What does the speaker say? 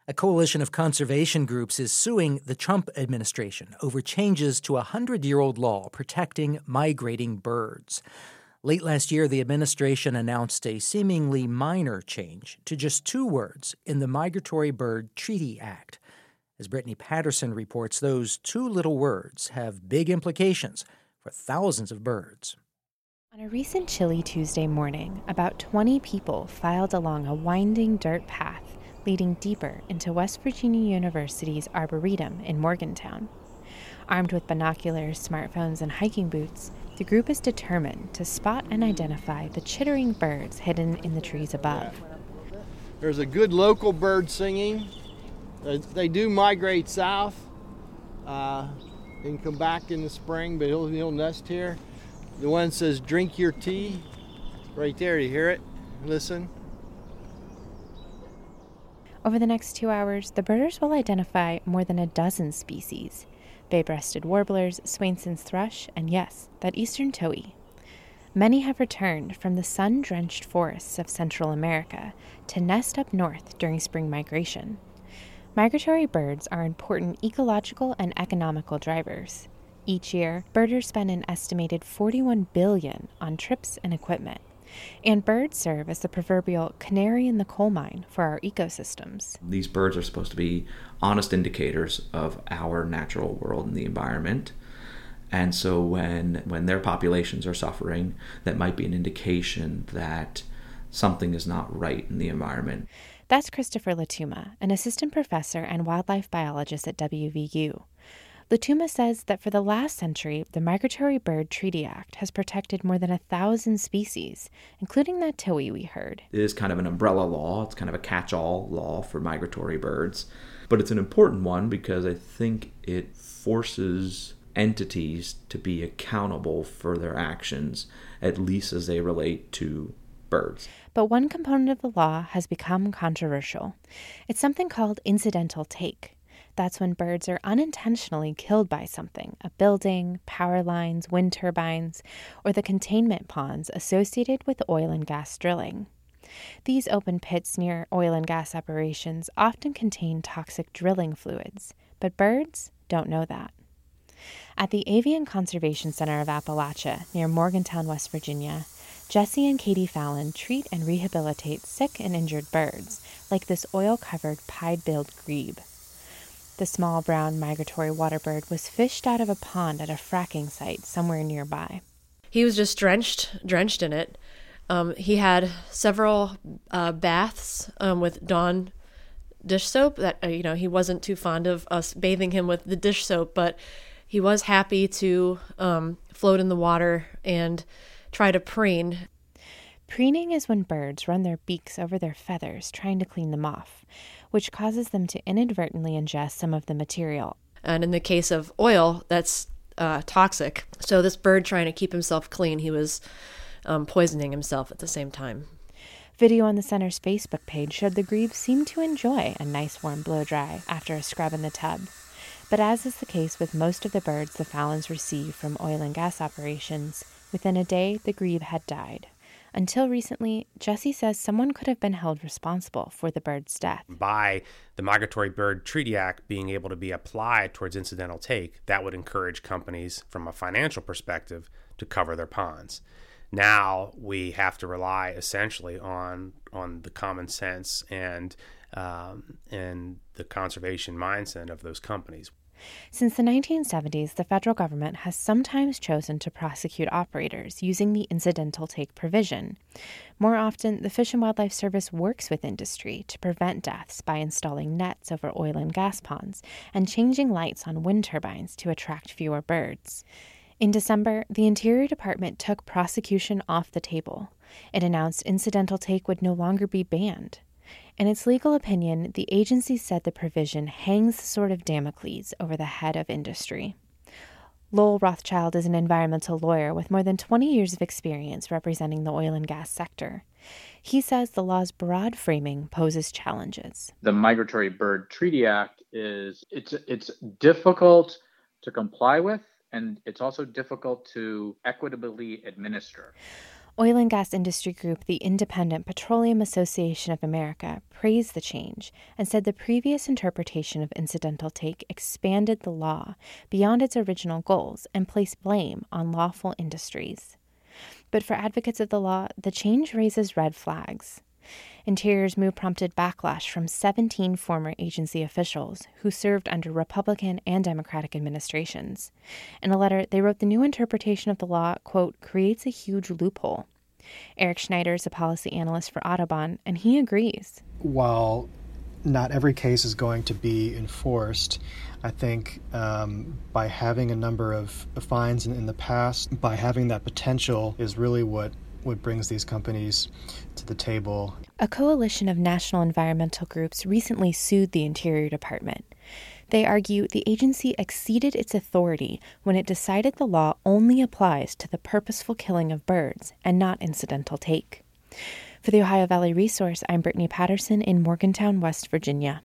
A coalition of conservation groups is suing the Trump administration over changes to a 100-year-old law protecting migrating birds. Late last year, the administration announced a seemingly minor change to just 2 words in the Migratory Bird Treaty Act. As Brittany Patterson reports, those 2 little words have big implications for thousands of birds. On a recent chilly Tuesday morning, about 20 people filed along a winding dirt path leading deeper into West Virginia University's Arboretum in Morgantown. Armed with binoculars, smartphones, and hiking boots, the group is determined to spot and identify the chittering birds hidden in the trees above. There's a good local bird singing. They do migrate south. They can come back in the spring, but he'll nest here. The one says, "Drink your tea." Right there, you hear it? Listen. Over the next 2 hours, the birders will identify more than a dozen species: bay-breasted warblers, Swainson's thrush, and yes, that eastern towhee. Many have returned from the sun-drenched forests of Central America to nest up north during spring migration. Migratory birds are important ecological and economical drivers. Each year, birders spend an estimated $41 billion on trips and equipment. And birds serve as the proverbial canary in the coal mine for our ecosystems. These birds are supposed to be honest indicators of our natural world and the environment. And so when their populations are suffering, that might be an indication that something is not right in the environment. That's Christopher Latuma, an assistant professor and wildlife biologist at WVU. Latuma says that for the last century, the Migratory Bird Treaty Act has protected more than 1,000 species, including that towhee we heard. It is kind of an umbrella law. It's kind of a catch-all law for migratory birds. But it's an important one because I think it forces entities to be accountable for their actions, at least as they relate to birds. But one component of the law has become controversial. It's something called incidental take. That's when birds are unintentionally killed by something: a building, power lines, wind turbines, or the containment ponds associated with oil and gas drilling. These open pits near oil and gas operations often contain toxic drilling fluids, but birds don't know that. At the Avian Conservation Center of Appalachia, near Morgantown, West Virginia, Jesse and Katie Fallon treat and rehabilitate sick and injured birds, like this oil-covered pied-billed grebe. The small brown migratory waterbird was fished out of a pond at a fracking site somewhere nearby. He was just drenched in it. He had several baths with Dawn dish soap. That he wasn't too fond of us bathing him with the dish soap, but he was happy to float in the water and try to preen. Preening is when birds run their beaks over their feathers trying to clean them off, which causes them to inadvertently ingest some of the material. And in the case of oil, that's toxic. So this bird, trying to keep himself clean, he was poisoning himself at the same time. Video on the center's Facebook page showed the grebe seemed to enjoy a nice warm blow dry after a scrub in the tub. But as is the case with most of the birds the Fallons receive from oil and gas operations, within a day the grebe had died. Until recently, Jesse says someone could have been held responsible for the bird's death. By the Migratory Bird Treaty Act being able to be applied towards incidental take, that would encourage companies from a financial perspective to cover their ponds. Now we have to rely essentially on the common sense and the conservation mindset of those companies. Since the 1970s, the federal government has sometimes chosen to prosecute operators using the incidental take provision. More often, the Fish and Wildlife Service works with industry to prevent deaths by installing nets over oil and gas ponds and changing lights on wind turbines to attract fewer birds. In December, the Interior Department took prosecution off the table. It announced incidental take would no longer be banned. In its legal opinion, the agency said the provision hangs the sword of Damocles over the head of industry. Lowell Rothschild is an environmental lawyer with more than 20 years of experience representing the oil and gas sector. He says the law's broad framing poses challenges. The Migratory Bird Treaty Act it's difficult to comply with, and it's also difficult to equitably administer. Oil and gas industry group the Independent Petroleum Association of America praised the change and said the previous interpretation of incidental take expanded the law beyond its original goals and placed blame on lawful industries. But for advocates of the law, the change raises red flags. Interior's move prompted backlash from 17 former agency officials who served under Republican and Democratic administrations. In a letter, they wrote the new interpretation of the law, quote, creates a huge loophole. Eric Schneider is a policy analyst for Audubon, and he agrees. While not every case is going to be enforced, I think by having a number of fines in the past, by having that potential is really what brings these companies to the table. A coalition of national environmental groups recently sued the Interior Department. They argue the agency exceeded its authority when it decided the law only applies to the purposeful killing of birds and not incidental take. For the Ohio Valley Resource, I'm Brittany Patterson in Morgantown, West Virginia.